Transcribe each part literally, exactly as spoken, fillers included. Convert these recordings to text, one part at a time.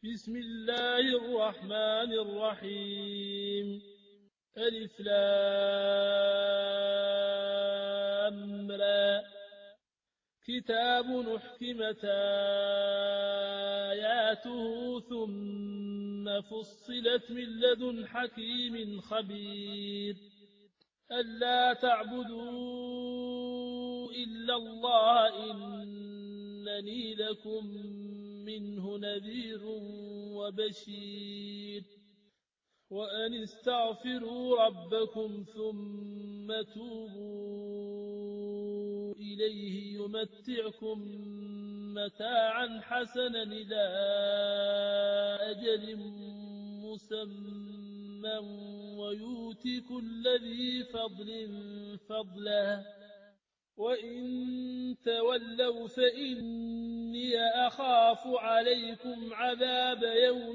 بسم الله الرحمن الرحيم. ألف لام را. كتاب أحكمت آياته ثم فصلت من لدن حكيم خبير. ألا تعبدوا إلا الله إنني لكم منه نذير وبشير. وأن استغفروا ربكم ثم توبوا إليه يمتعكم متاعا حسنا إلى أجل مسمى ويؤتي كل ذي فضل فضله. وإن تولوا فإني أخاف عليكم عذاب يوم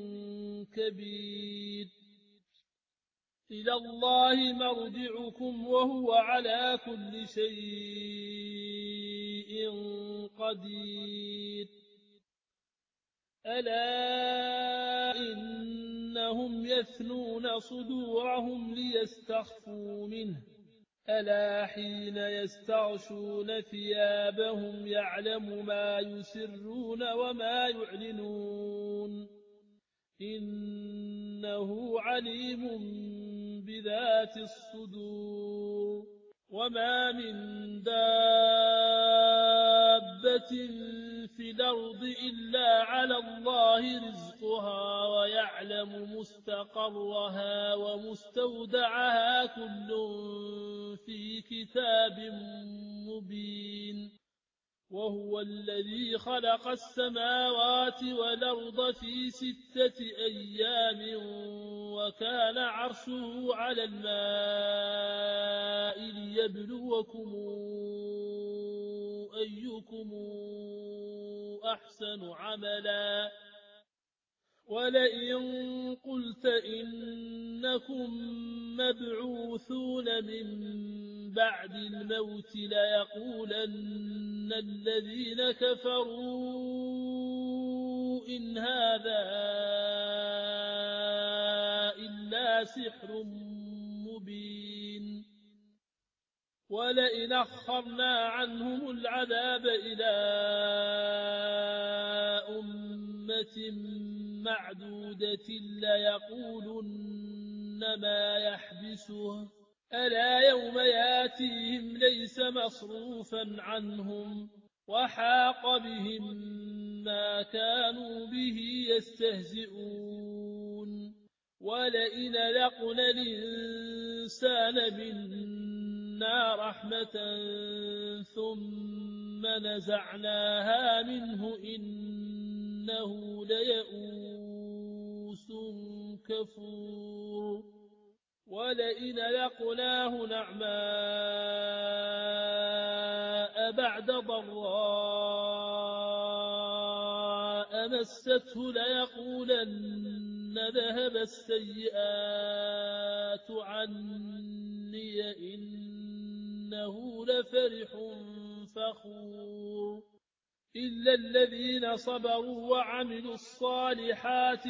كبير. إلى الله مرجعكم وهو على كل شيء قدير. ألا إنهم يثنون صدورهم ليستخفوا منه ألا حين يستغشون ثيابهم يعلم ما يسرون وما يعلنون إنه عليم بذات الصدور. وما من دابة في الأرض إلا على الله رزقها ويعلم مستقرها ومستودعها كل في كتاب مبين. وهو الذي خلق السماوات والأرض في ستة أيام وكان عرشه على الماء ليبلوكم أيكم أحسن عملا. ولئن قلت إنكم مبعوثون من بعد الموت ليقولن الذين كفروا إن هذا إلا سحر مبين. ولئن أخرنا عنهم العذاب إلى أمة معدودة ليقولن ما يحبسه ألا يوم ياتيهم ليس مصروفا عنهم وحاق بهم ما كانوا به يستهزئون. ولئن لقنا الإنسان منا رحمة ثم نزعناها منه إنه ليئوس كفور. ولئن لقناه نعماء بعد ضراء مسته ليقولن ذهب السيئات عني إنه لفرح فخور. إلا الذين صبروا وعملوا الصالحات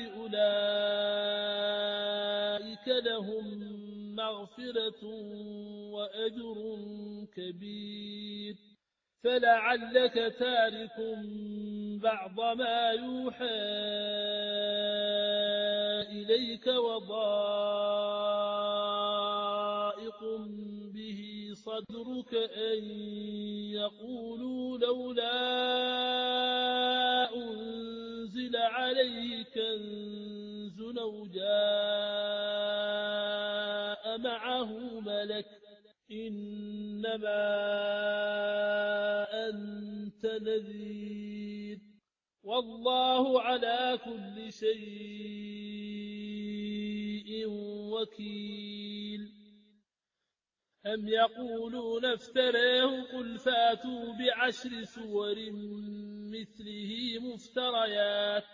أولئك لهم مغفرة وأجر كبير. فلعلك تارك بعض ما يوحى إليك وضائق به صدرك أن يقولوا لولا أنزل عليه كنز أو جاء معه ملك إنما أنت نذير والله على كل شيء وكيل. أم يقولون افتراه قل فاتوا بعشر سور مثله مفتريات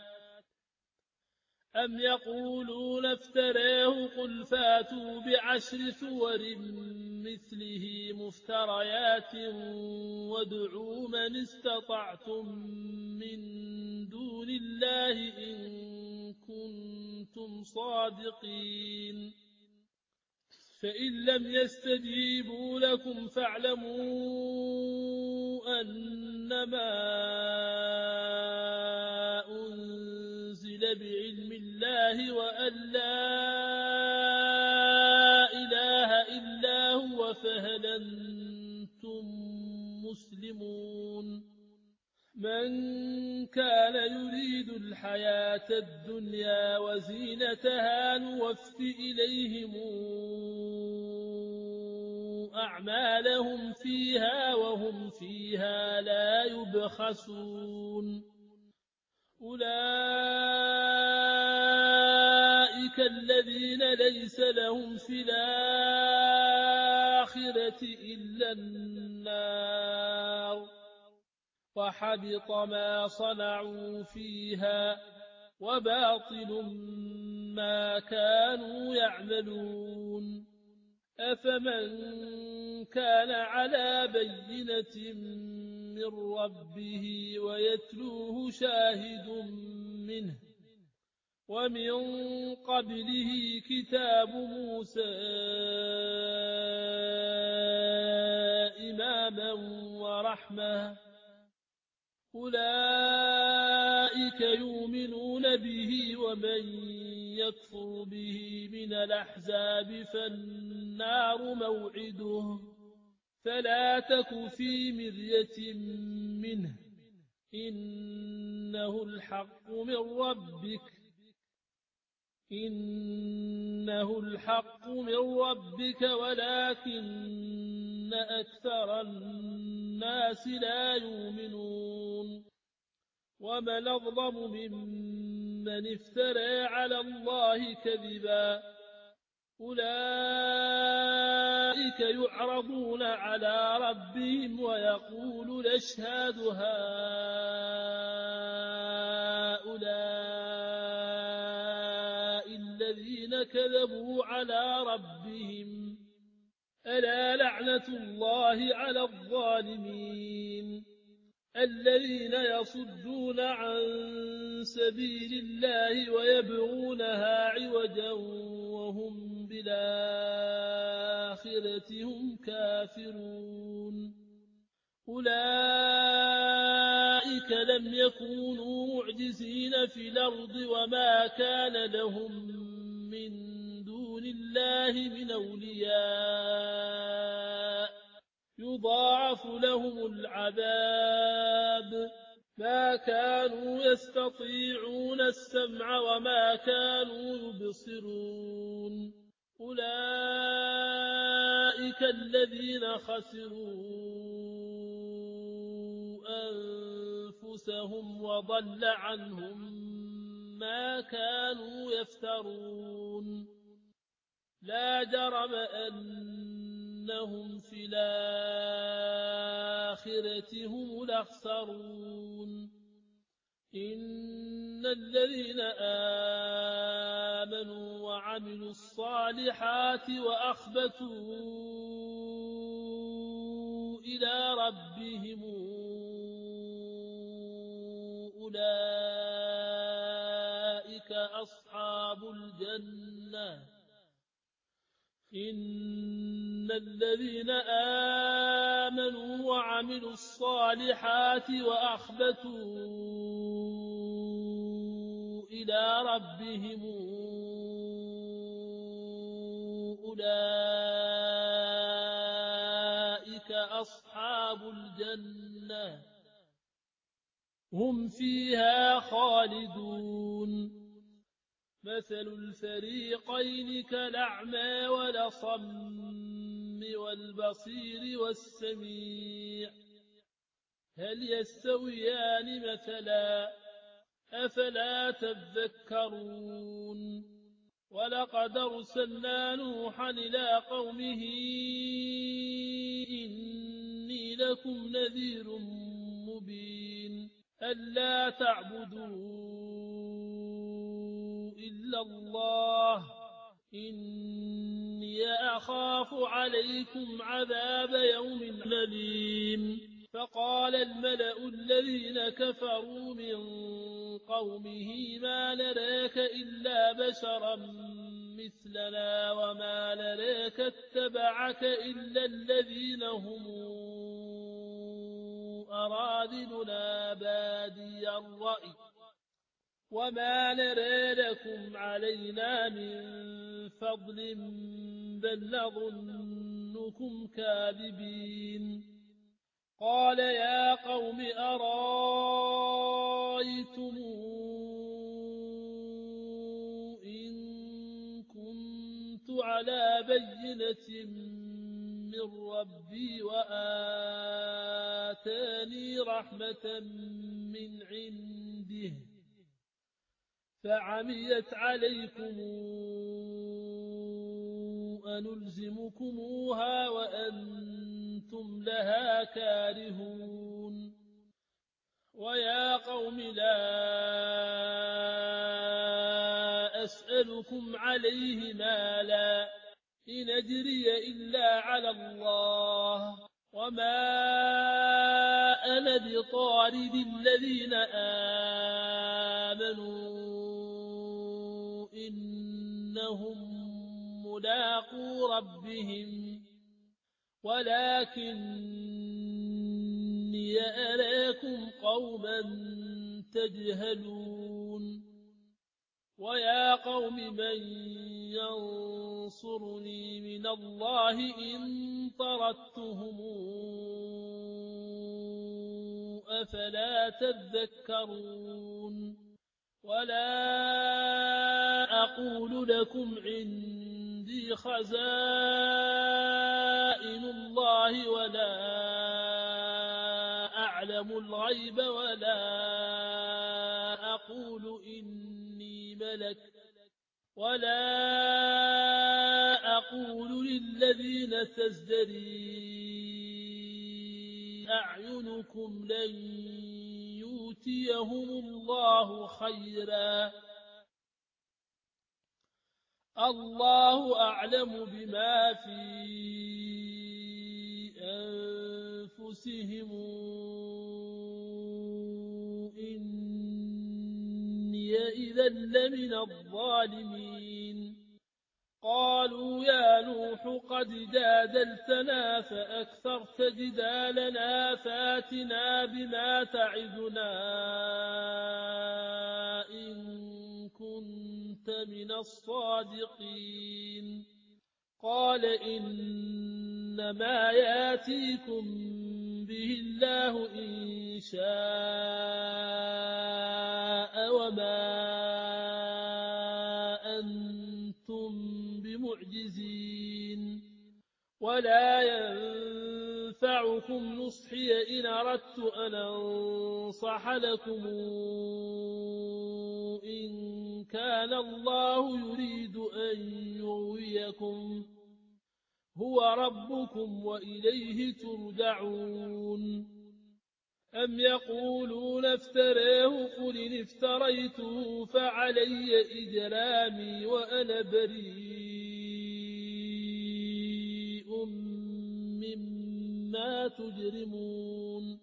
أم يقولون افتراه قل فاتوا بعشر سور مثله مفتريات وادعوا من استطعتم من دون الله إن صادقين فإن لم يستجيبوا لكم فاعلموا أنما أنزل بعلم الله وأن لا إله إلا هو فهل أنتم مسلمون من كان يريد الحياة الدنيا وزينتها نوف إليهم أعمالهم فيها وهم فيها لا يبخسون أولئك الذين ليس لهم في الآخرة إلا النار وحبط ما صنعوا فيها وباطل ما كانوا يعملون أفمن كان على بينة من ربه ويتلوه شاهد منه ومن قبله كتاب موسى إماما ورحمة أولئك يؤمنون به ومن يكفر به من الأحزاب فالنار موعده فلا تك في مرية منه إنه الحق من ربك إنه الحق من ربك ولكن أكثر الناس لا يؤمنون ومن أظلم ممن افترى على الله كذبا أولئك يعرضون على ربهم ويقول الأشهاد هؤلاء الذين كذبوا على ربهم ألا لعنة الله على الظالمين الذين يصدون عن سبيل الله ويبغونها عوجا وهم بالآخرة هم كافرون أولئك لم يكونوا معجزين في الأرض وما كان لهم من دون الله من أولياء يضاعف لهم العذاب ما كانوا يستطيعون السمع وما كانوا يبصرون أولئك الذين خسروا أنفسهم وضل عنهم ما كانوا يفترون لا جرم أنهم في الآخرة هم الأخسرون إن الذين آمنوا وعملوا الصالحات وأخبتوا إلى ربهم أولئك أصحاب الجنة إن الذين آمنوا وعملوا الصالحات وأخبتوا إلى ربهم أولئك أصحاب الجنة هم فيها خالدون مثل الفريقين كالأعمى والأصم والبصير والسميع هل يستويان مثلا أفلا تذكرون ولقد أرسلنا نوحا إلى قومه إني لكم نذير مبين ألا تعبدوا إلا الله إني أخاف عليكم عذاب يوم أليم فقال الملأ الذين كفروا من قومه ما نراك إلا بشرا مثلنا وما نراك اتبعك إلا الذين هم أرادلنا بادي الرأي وما نرى لكم علينا من فضل بل نظنكم كاذبين. قال يا قوم أرأيتم إن كنت على بينة من ربي وآتاني رحمة من عنده فعميت عليكم أنلزمكموها وأنتم لها كارهون. ويا قوم لا أسألكم عليه مالا إن أجري إلا على الله وما أنا بطارد الذين آمنوا إنهم ملاقو ربهم ولكني أراكم قوما تجهلون. ويا قوم من ينصرني من الله إن طردتهم أفلا تذكرون. ولا أقول لكم عندي خزائن الله ولا أعلم الغيب ولا أقول إني ملك ولا أقول للذين تزدري أعينكم لن يؤتيهم الله خيرا الله أعلم بما في أنفسهم إني إذا لمن الظالمين. قالوا يا نوح قد جادلتنا فأكثرت جدالنا فاتنا بما تعدنا إن كنت من الصادقين. قال إنما ياتيكم به الله إن شاء وما أنتم بمعجزين ولا ينفعكم نصحي إن أردت أن أنصح لكم إن كان الله يريد أن يغويكم هو ربكم وإليه ترجعون. أم يقولون افتراه قل إن افتريته فعلي إجرامي وأنا بريء مما تجرمون.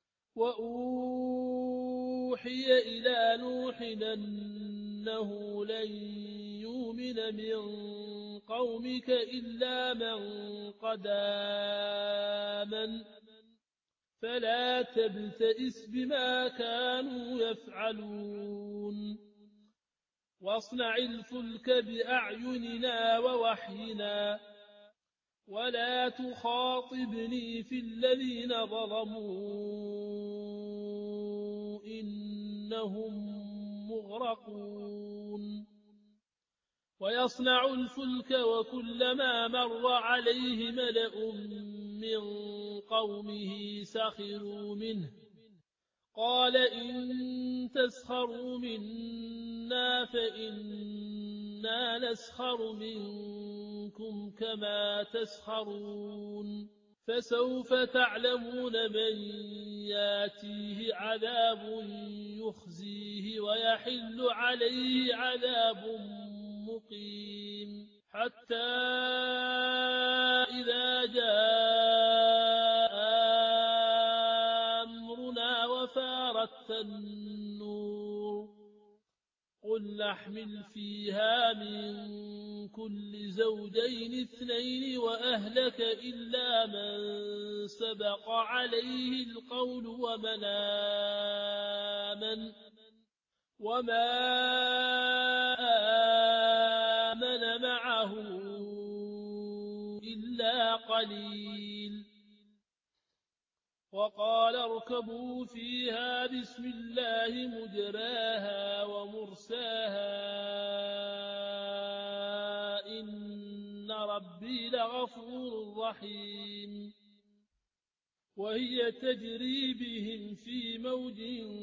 وأوحي إلى نوح أنه لن يؤمن من قومك إلا من قد آمن فلا تبتئس بما كانوا يفعلون. واصنع الفلك بأعيننا ووحينا ولا تخاطبني في الذين ظلموا إنهم مغرقون. ويصنع الفلك وكلما مر عليه ملأ من قومه سخروا منه قال إن تسخروا منا فإنا نسخر منكم كما تسخرون. فسوف تعلمون من ياتيه عذاب يخزيه ويحل عليه عذاب مقيم. حتى إذا جاء قل نحمل فيها من كل زوجين اثنين وأهلك إلا من سبق عليه القول ومن آمن وما آمن معه إلا قليل وقال اركبوا فيها بسم الله مجراها ومرساها إن ربي لغفور رحيم وهي تجري بهم في موج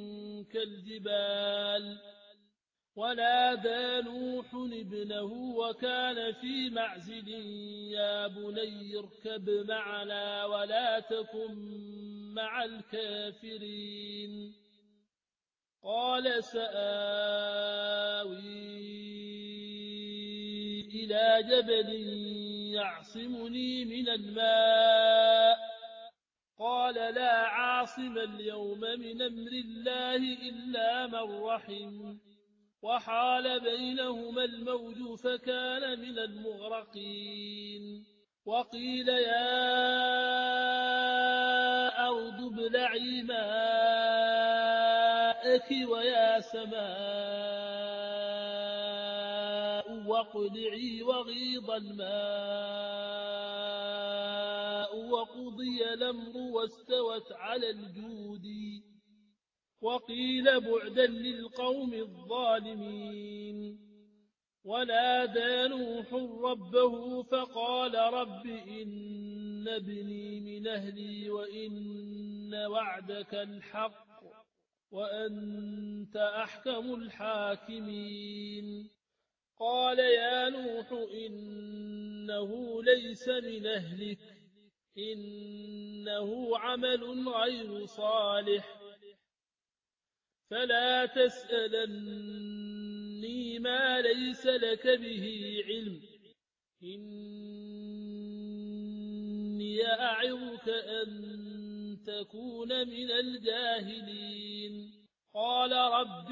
كالجبال ونادى نوح ابنه وكان في معزل يا بني اركب معنا ولا تكن مع الكافرين قال سآوي إلى جبل يعصمني من الماء قال لا عاصم اليوم من أمر الله إلا من رحم وحال بينهما الموج فكان من المغرقين وقيل يا أرض ابلعي ماءك ويا سماء واقلعي وغيض الماء وقضي الأمر واستوت على الجود وقيل بعدا للقوم الظالمين ونادى نوح ربه فقال رب إن ابني من أهلي وإن وعدك الحق وأنت أحكم الحاكمين قال يا نوح إنه ليس من أهلك إنه عمل غير صالح فلا تسألني ما ليس لك به علم إني أعظك أن تكون من الجاهلين قال رب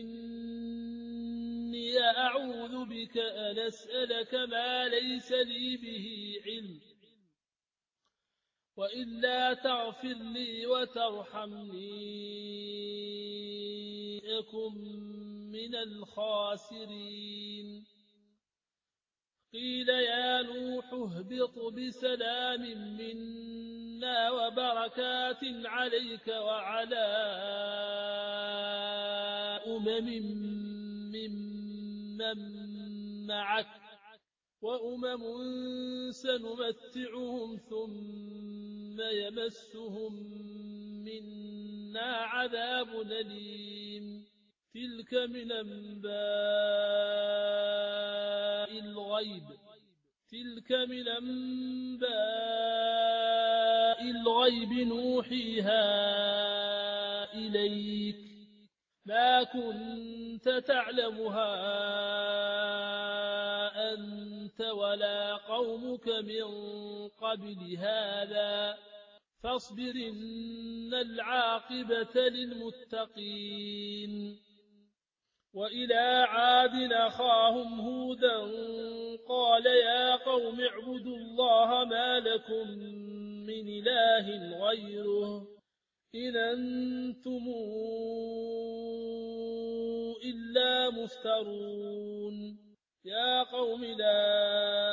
إني أعوذ بك أن أسألك ما ليس لي به علم وإلا تغفر لي وترحمني أكن من الخاسرين قيل يا نوح اهبط بسلام منا وبركات عليك وعلى أمم ممن معك وأمم سنمتعهم ثم يمسهم منا عذاب أليم تلك من أنباء الغيب تلك من أنباء الغيب نوحيها إليك ما كنت تعلمها أنت ولا قومك من قبل هذا فاصبر إن العاقبة للمتقين وإلى عاد أخاهم هودا قال يا قوم اعبدوا الله ما لكم من إله غيره إن أنتم إلا مفترون يا قوم لا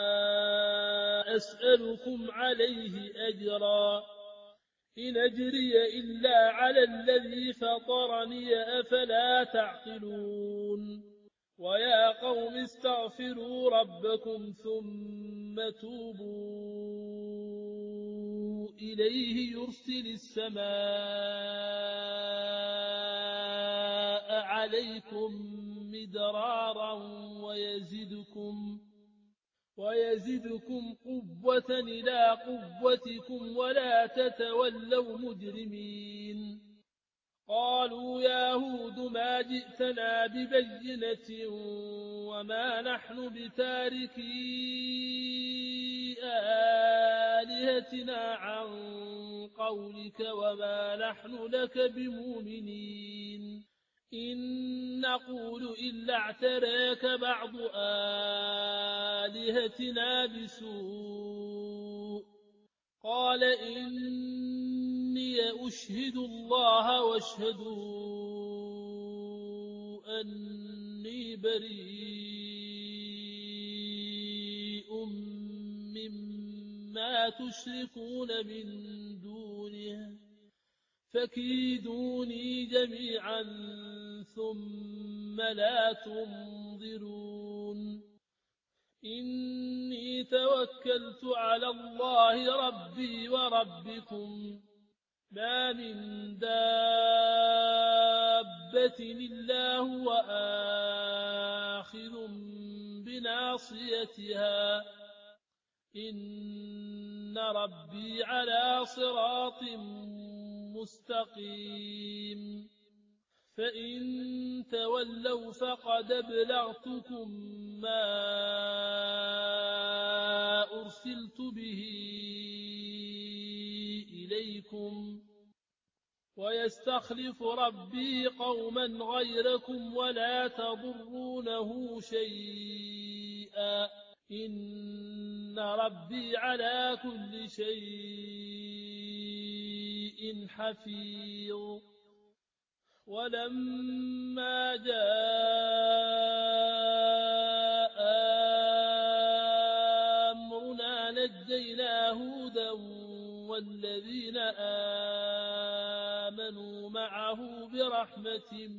أسألكم عليه أجرا إن أجري إلا على الذي فطرني أفلا تعقلون ويا قوم استغفروا ربكم ثم توبوا إليه يرسل السماء عليكم مدرارا ويزدكم ويزدكم قوة إلى قوتكم ولا تتولوا مجرمين قالوا يا هود ما جئتنا ببينة وما نحن بتاركي آلهتنا عن قولك وما نحن لك بمؤمنين إن نقول إلا اعتراك بعض آلهتنا بسوء قال إني أشهد الله واشهدوا أني بريء مما تشركون من دونه فكيدوني جميعا ثم لا تنظرون إني توكلت على الله ربي وربكم ما من دابة إلا هو آخذ بناصيتها إن ربي على صراط مستقيم فإن تولوا فقد أبلغتكم ما أرسلت به إليكم ويستخلف ربي قوما غيركم ولا تضرونه شيئا إن ربي على كل شيء حفيظ ولما جاء أمرنا نجينا هودا والذين آمنوا معه برحمة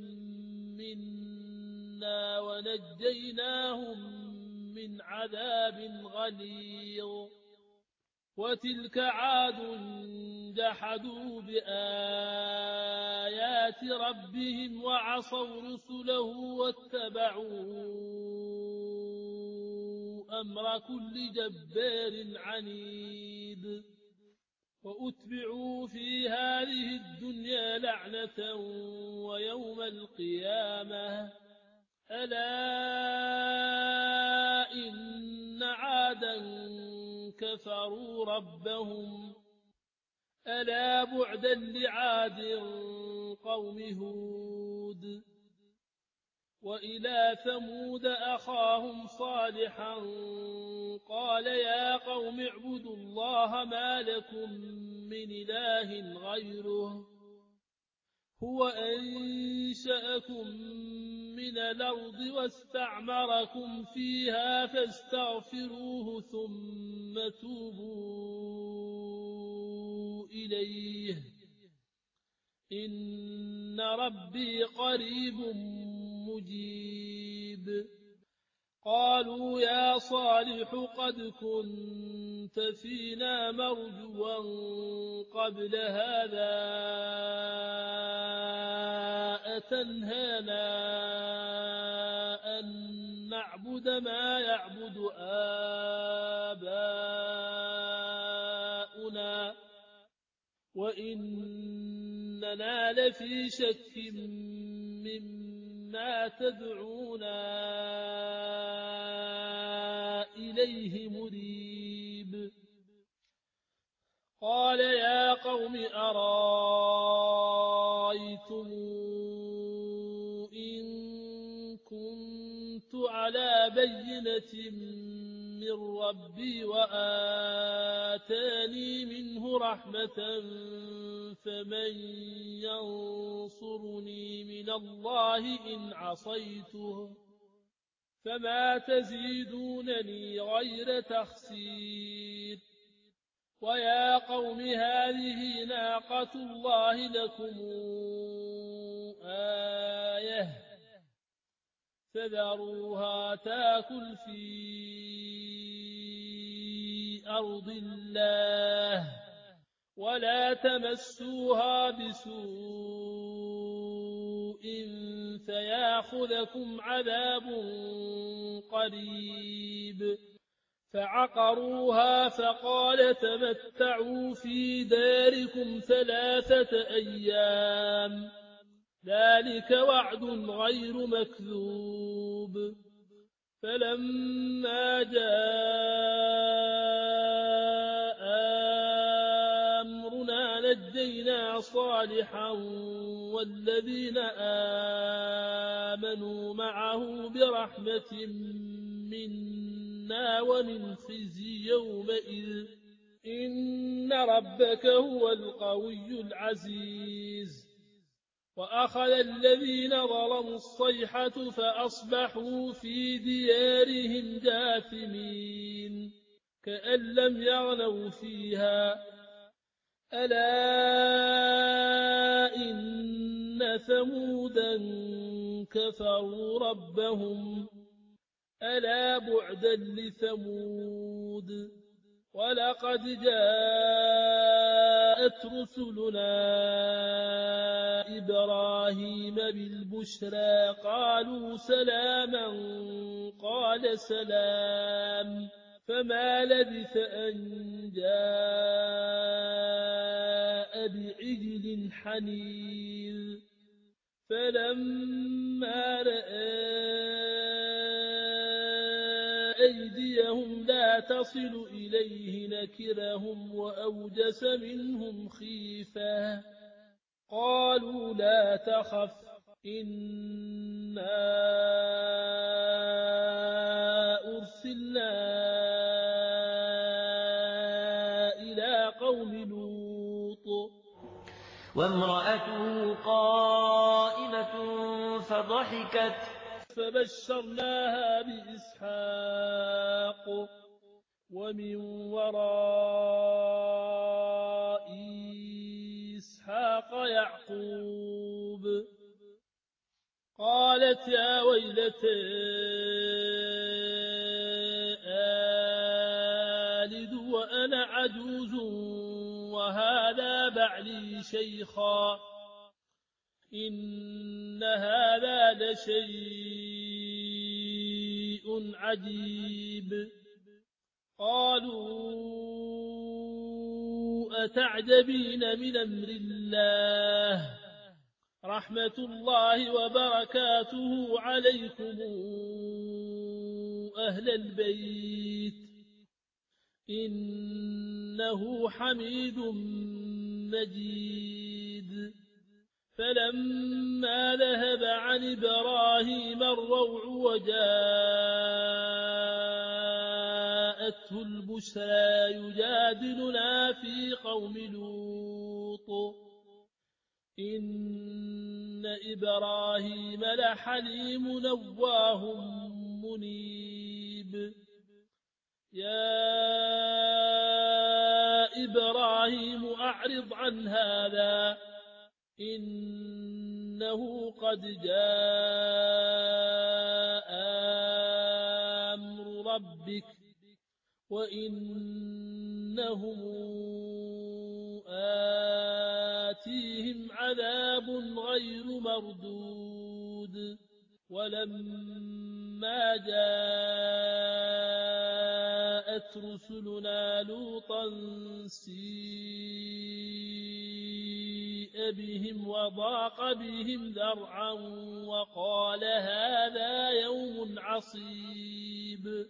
منا ونجيناهم من عذاب غليظ وتلك عاد جحدوا بآيات ربهم وعصوا رسله واتبعوا أمر كل جبار عنيد وأتبعوا في هذه الدنيا لعنة ويوم القيامة ألا إن عادا كفروا ربهم ألا بعدا لعاد قوم هود وإلى ثمود أخاهم صالحا قال يا قوم اعبدوا الله ما لكم من إله غيره هو أنشأكم من الأرض واستعمركم فيها فاستغفروه ثم توبوا إليه إن ربي قريب مجيب قالوا يا صالح قد كنت فينا مرجوا قبل هذا أتنهانا أن نعبد ما يعبد آباؤنا وإننا لفي شك مما تدعونا إليه مريب قال يا قوم أرايتم إن كنت على بينة من ربي وآتاني منه رحمة فمن ينصرني من الله إن عصيته فما تزيدونني غير تخسير ويا قوم هذه ناقة الله لكم آية فذروها تاكل في أرض الله ولا تمسوها بسوء فياخذكم عذاب قريب فعقروها فقال تمتعوا في داركم ثلاثة أيام ذلك وعد غير مكذوب فلما جاء أمرنا نجينا صالحا والذين آمنوا معه برحمة منا ومن خزي يومئذ إن ربك هو القوي العزيز وأخذ الذين ظلموا الصيحة فأصبحوا في ديارهم جاثمين كأن لم يغنوا فيها ألا إن ثمودا كفروا ربهم ألا بعدا لثمود ولقد جاءت رسلنا إبراهيم بالبشرى قالوا سلاما قال سلام فما لبث أن جاء بعجل حنيذ فلما رأى أيديهم لا تصل إليه نكرهم وأوجس منهم خيفة قالوا لا تخف إنا أرسلنا إلى قوم لوط وامرأته قائمة فضحكت فبشرناها بإسحاق ومن وراء إسحاق يعقوب قالت يا ويلتى آلد وأنا عجوز وهذا بعلي شيخا إن هذا لشيء عجيب قالوا أتعجبين من أمر الله رحمة الله وبركاته عليكم أهل البيت إنه حميد مجيد فلما ذهب عن إبراهيم الروع وجاءته البشرى يجادلنا في قوم لوط إن إبراهيم لحليم نواه منيب يا إبراهيم أعرض عن هذا إنه قد جاء أمر ربك وإنهم آتيهم عذاب غير مردود ولما جاءت رسلنا لوطا سيء بهم وضاق بهم ذرعا وقال هذا يوم عصيب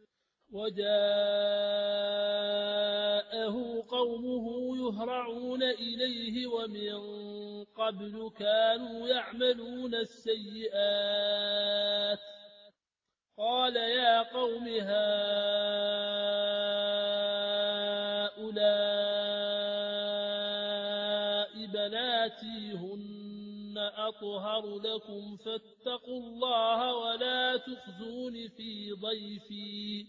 وجاءه قومه يهرعون إليه ومن قبل كانوا يعملون السيئات قال يا قوم هؤلاء بناتي هن أطهر لكم فاتقوا الله ولا تخزون في ضيفي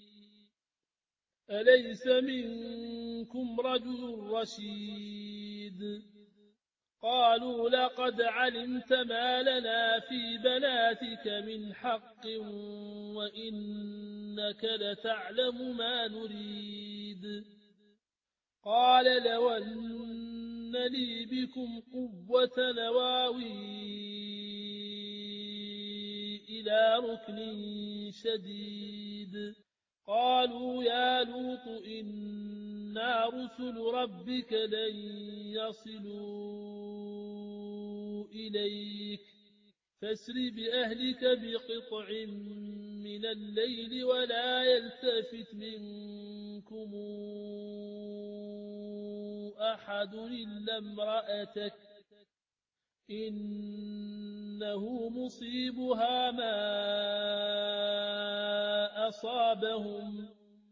أليس منكم رجل رشيد قالوا لقد علمت ما لنا في بناتك من حق وإنك لتعلم ما نريد قال لو أن لي بكم قوة نواوي إلى ركن شديد قالوا يا لوط إنا رسل ربك لن يصلوا إليك فاسر بأهلك بقطع من الليل ولا يلتفت منكم أحد إلا امرأتك إنه مصيبها ما أصابهم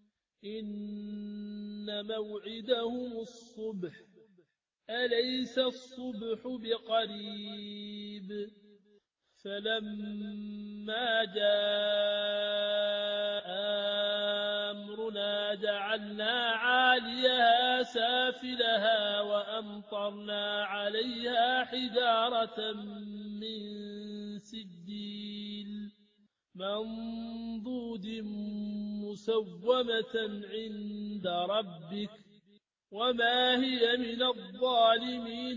إن موعدهم الصبح أليس الصبح بقريب فلما جاء أمرنا جعلنا عاليها سافلها وأمطرنا عليها حجارة من سجيل منضود مسومة عند ربك وما هي من الظالمين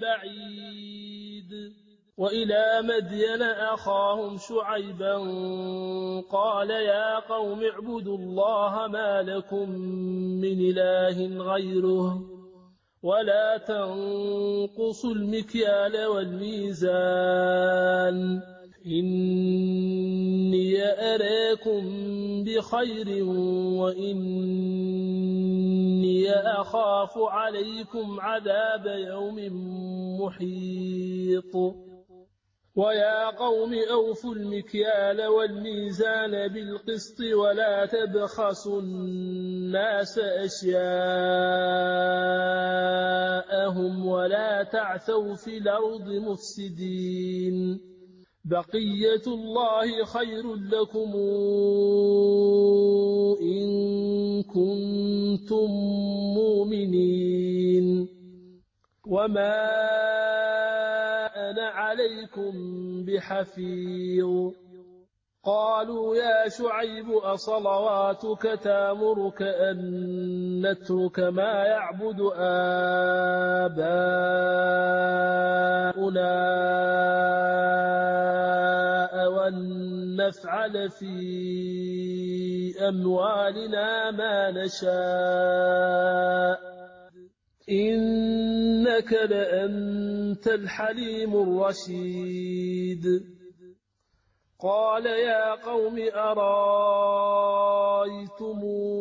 ببعيد وإلى مدين أخاهم شعيبا قال يا قوم اعبدوا الله ما لكم من إله غيره ولا تنقصوا المكيال والميزان إني أراكم بخير وإني أخاف عليكم عذاب يوم محيط ويا قوم أوفوا المكيال والميزان بالقسط ولا تبخسوا الناس أشياءهم ولا تعثوا في الأرض مفسدين بقية الله خير لكم إن كنتم مؤمنين وما أنا عليكم بحفيظ قالوا يا شعيب أصلواتك تأمرك أن نترك ما يعبد آباؤنا أو أن نفعل في أموالنا ما نشاء إنك لأنت الحليم الرشيد قال يا قوم أرايتم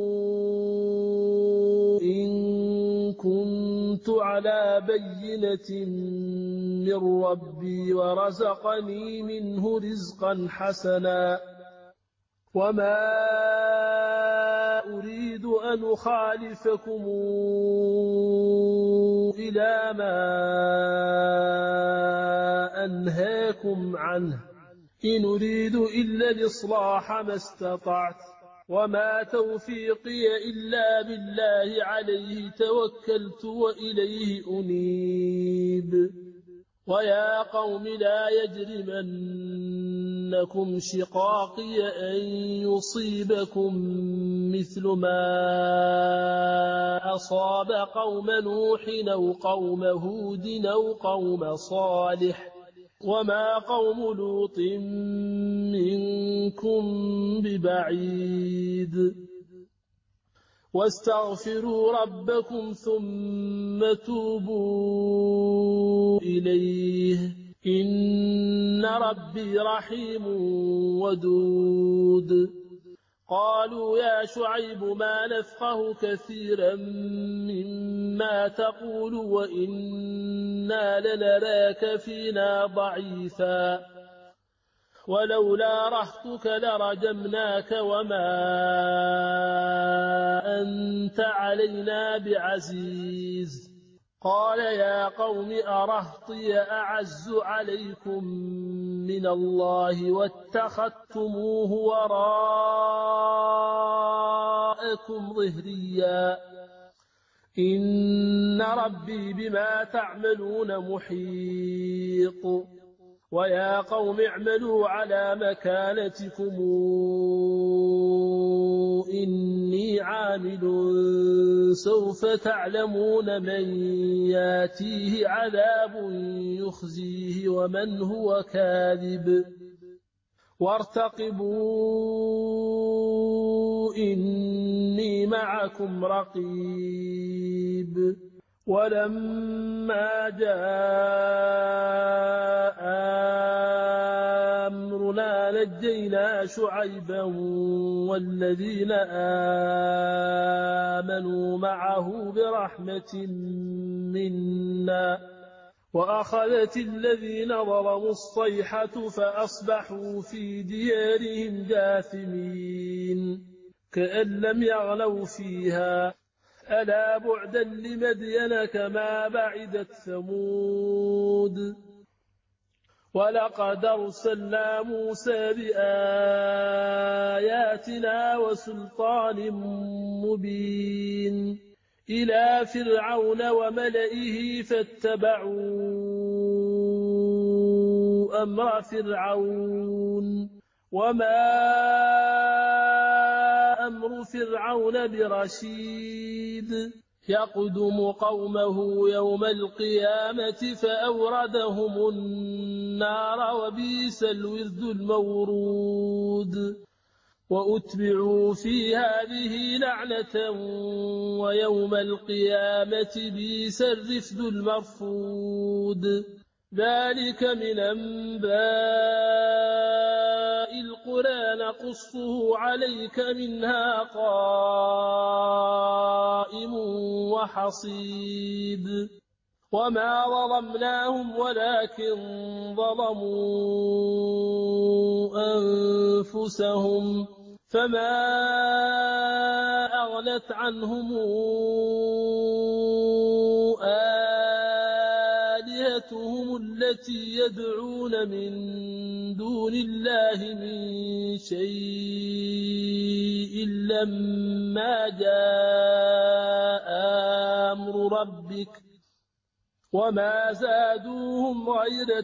إن كنت على بينة من ربي ورزقني منه رزقا حسنا وما أريد أن أخالفكم إلى ما أنهاكم عنه إن أريد إلا الإصلاح ما استطعت وما توفيقي إلا بالله عليه توكلت وإليه أنيب ويا قوم لا يجرمنكم شقاقي أن يصيبكم مثل ما أصاب قوم نوح أو قوم هود أو قوم صالح وما قوم لوط منكم ببعيد واستغفروا ربكم ثم توبوا إليه إن ربي رحيم ودود قالوا يا شعيب ما نفقه كثيرا مما تقول وإنا لنراك فينا ضعيفا ولولا رهطك لرجمناك وما أنت علينا بعزيز قال يا قوم أرهطي أعز عليكم من الله واتخذتموه وراءكم ظهريا إن ربي بما تعملون محيط ويا قوم اعملوا على مكانتكم إني عامل سوف تعلمون من ياتيه عذاب يخزيه ومن هو كاذب وارتقبوا إني معكم رقيب ولما جاء أمرنا نجينا شعيبا والذين آمنوا معه برحمة منا وأخذت الذين ظلموا الصيحة فأصبحوا في ديارهم جاثمين كأن لم يغنوا فيها ألا بعدا لمدين كما بعدت ثمود ولقد أرسلنا موسى بآياتنا وسلطان مبين إلى فرعون وملئه فاتبعوا أمر فرعون وما أمر فرعون برشيد يقدم قومه يوم القيامة فأوردهم النار وبئس الورد المورود وأتبعوا في هذه لعنة ويوم القيامة بئس الرفد المرفود ذلك من أنباء القرى نقصه عليك منها قائم وحصيد وما ظلمناهم ولكن ظلموا أنفسهم فما أغنت عنهم آلهتهم التي يدعون من دون الله من شيء لما جاء أمر ربك وما زادوهم غير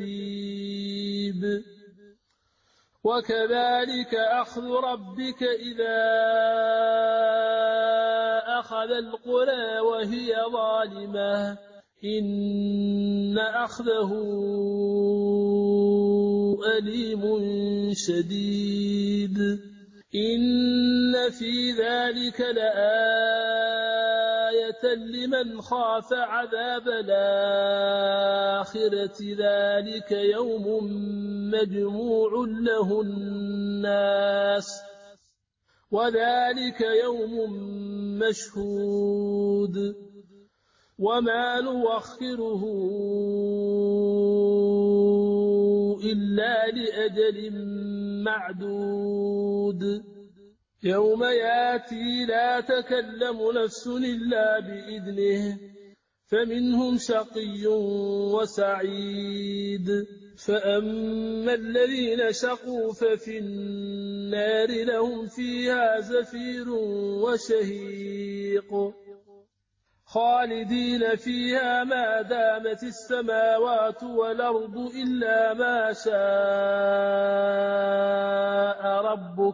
تتبيب وكذلك أخذ ربك إذا أخذ القرى وهي ظالمة إن أخذه أليم شديد إن في ذلك لآية لمن خاف عذاب الآخرة ذلك يوم مجموع له الناس وذلك يوم مشهود وما نوخره إلا لأجل معدود يوم ياتي لا تكلم نفس إلا بإذنه فمنهم شقي وسعيد فأما الذين شقوا ففي النار لهم فيها زفير وشهيق خالدين فيها ما دامت السماوات والأرض إلا ما شاء ربك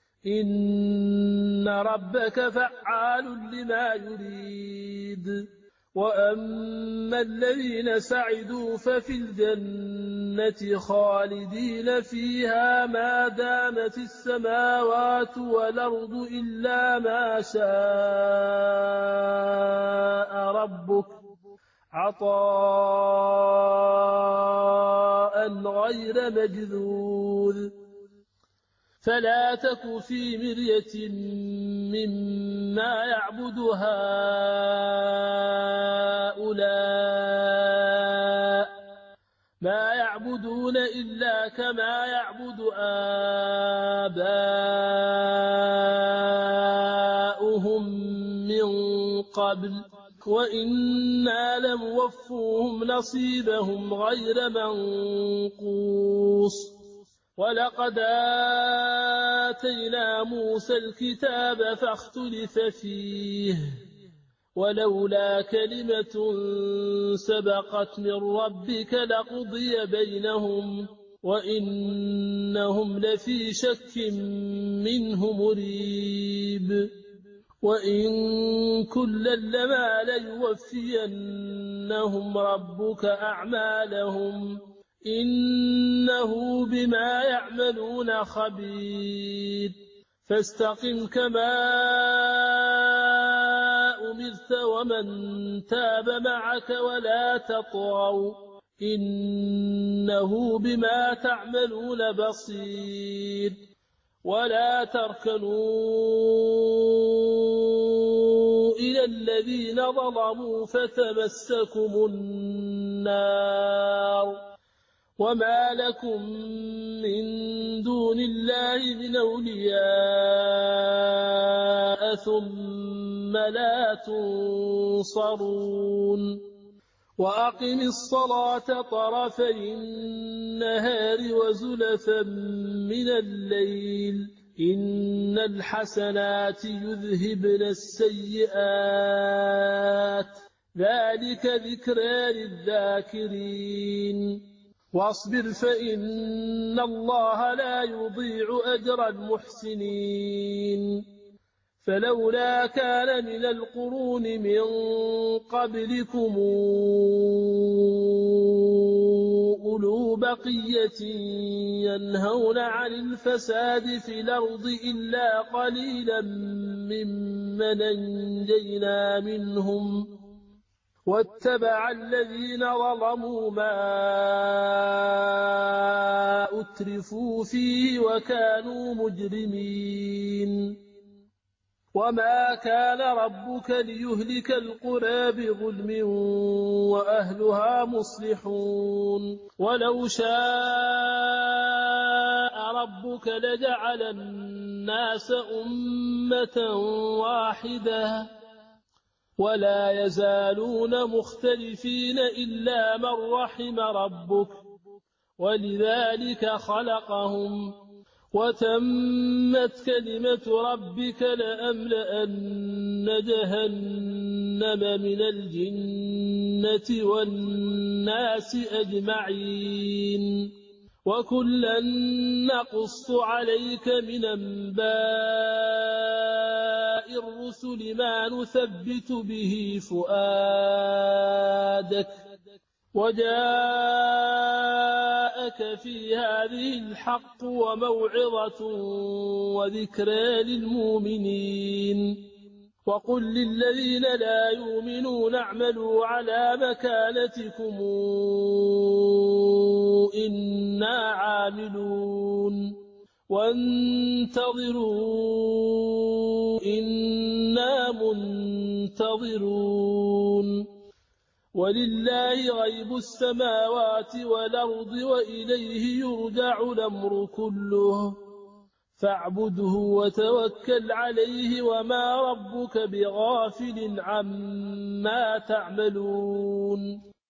إن ربك فعال لما يريد وأما الذين سعدوا ففي الجنة خالدين فيها ما دامت السماوات والأرض إلا ما شاء ربك عطاء غير مجذوذ فلا تك في مرية مما يعبد هؤلاء ما يعبدون إلا كما يعبد آباؤهم من قبل وإنا لموفوهم نصيبهم غير منقوص ولقد آتينا موسى الكتاب فاختلف فيه ولولا كلمة سبقت من ربك لقضي بينهم وإنهم لفي شك منه مريب وإن كلا لما ليوفينهم ربك أعمالهم إنه بما يعملون خبير فاستقم كما أمرت ومن تاب معك ولا تطغوا إنه بما تعملون بصير ولا تركنوا إلى الذين ظلموا فتمسكم النار وما لكم من دون الله من أولياء ثم لا تنصرون وأقم الصلاة طرفي النهار وزلفا من الليل إن الحسنات يذهبن السيئات ذلك ذكرى للذاكرين واصبر فإن الله لا يضيع أجر المحسنين فلولا كان من القرون من قبلكم أولو بقية ينهون عن الفساد في الأرض إلا قليلا ممن أنجينا منهم واتبع الذين ظلموا ما أترفوا فيه وكانوا مجرمين وما كان ربك ليهلك القرى بظلم وأهلها مصلحون ولو شاء ربك لجعل الناس أمة واحدة ولا يزالون مختلفين إلا من رحم ربك ولذلك خلقهم وتمت كلمة ربك لأملأن جهنم من الجنة والناس أجمعين وكلا نقص عليك من أنباء الرسل ما نثبت به فؤادك وجاءك في هذه الحق وموعظة وذكرى للمؤمنين وقل للذين لا يؤمنون اعملوا على مكانتكم إنا عاملون وانتظروا إنا منتظرون ولله غيب السماوات والأرض وإليه يرجع الأمر كله فاعبده وتوكل عليه وما ربك بغافل عما تعملون